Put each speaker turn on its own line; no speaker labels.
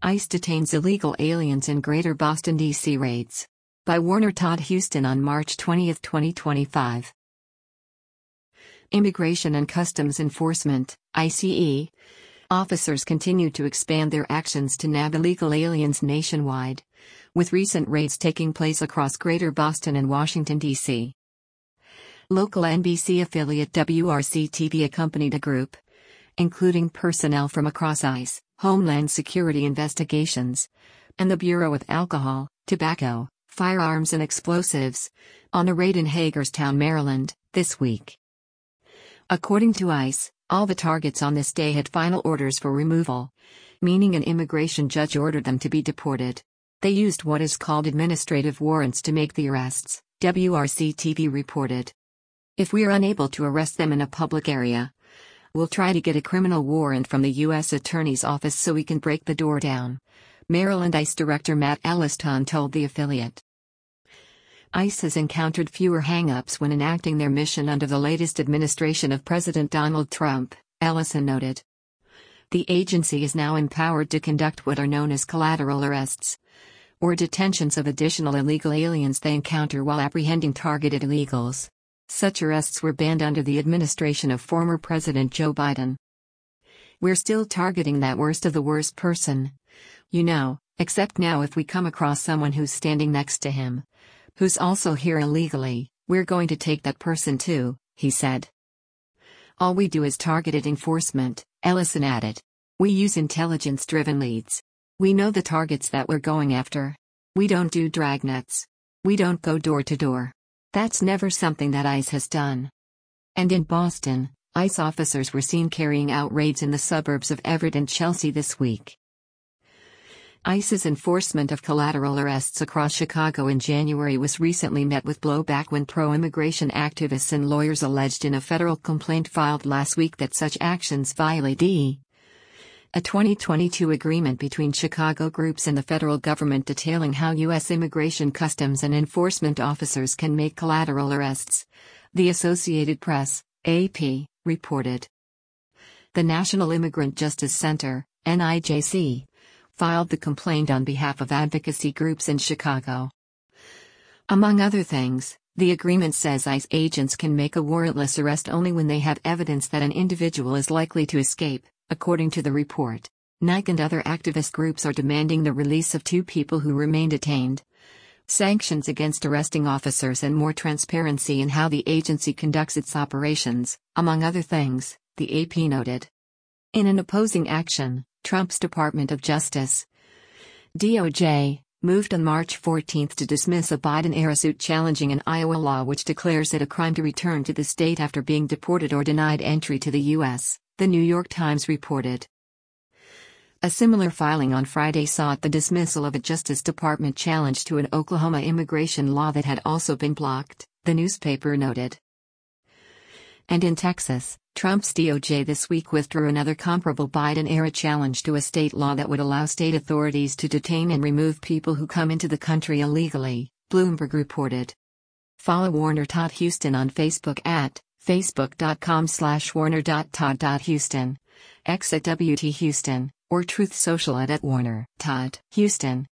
ICE detains illegal aliens in Greater Boston, D.C. raids. By Warner Todd Houston on March 20, 2025. Immigration and Customs Enforcement, ICE, officers continue to expand their actions to nab illegal aliens nationwide, with recent raids taking place across Greater Boston and Washington, D.C. Local NBC affiliate WRC-TV accompanied a group, including personnel from across ICE, Homeland Security Investigations, and the Bureau of Alcohol, Tobacco, Firearms and Explosives, on a raid in Hagerstown, Maryland, this week. According to ICE, all the targets on this day had final orders for removal, meaning an immigration judge ordered them to be deported. They used what is called administrative warrants to make the arrests, WRC-TV reported. If we are unable to arrest them in a public area, we'll try to get a criminal warrant from the U.S. Attorney's Office so we can break the door down, Maryland ICE Director Matt Elliston told the affiliate. ICE has encountered fewer hang-ups when enacting their mission under the latest administration of President Donald Trump, Ellison noted. The agency is now empowered to conduct what are known as collateral arrests, or detentions of additional illegal aliens they encounter while apprehending targeted illegals. Such arrests were banned under the administration of former President Joe Biden. We're still targeting that worst of the worst person. Except now if we come across someone who's standing next to him, who's also here illegally, we're going to take that person too, he said. All we do is targeted enforcement, Ellison added. We use intelligence-driven leads. We know the targets that we're going after. We don't do dragnets. We don't go door to door. That's never something that ICE has done. And in Boston, ICE officers were seen carrying out raids in the suburbs of Everett and Chelsea this week. ICE's enforcement of collateral arrests across Chicago in January was recently met with blowback when pro-immigration activists and lawyers alleged in a federal complaint filed last week that such actions violate a 2022 agreement between Chicago groups and the federal government detailing how U.S. Immigration Customs and Enforcement officers can make collateral arrests, the Associated Press, AP, reported. The National Immigrant Justice Center, NIJC, filed the complaint on behalf of advocacy groups in Chicago. Among other things, the agreement says ICE agents can make a warrantless arrest only when they have evidence that an individual is likely to escape, according to the report. NIC and other activist groups are demanding the release of 2 people who remain detained, sanctions against arresting officers, and more transparency in how the agency conducts its operations, among other things, the AP noted. In an opposing action, Trump's Department of Justice, DOJ, moved on March 14 to dismiss a Biden-era suit challenging an Iowa law which declares it a crime to return to the state after being deported or denied entry to the U.S., the New York Times reported. A similar filing on Friday sought the dismissal of a Justice Department challenge to an Oklahoma immigration law that had also been blocked, the newspaper noted. And in Texas, Trump's DOJ this week withdrew another comparable Biden-era challenge to a state law that would allow state authorities to detain and remove people who come into the country illegally, Bloomberg reported. Follow Warner Todd Houston on Facebook at facebook.com/warner.todd.houston, X at WT Houston, or Truth Social at Warner Todd Houston.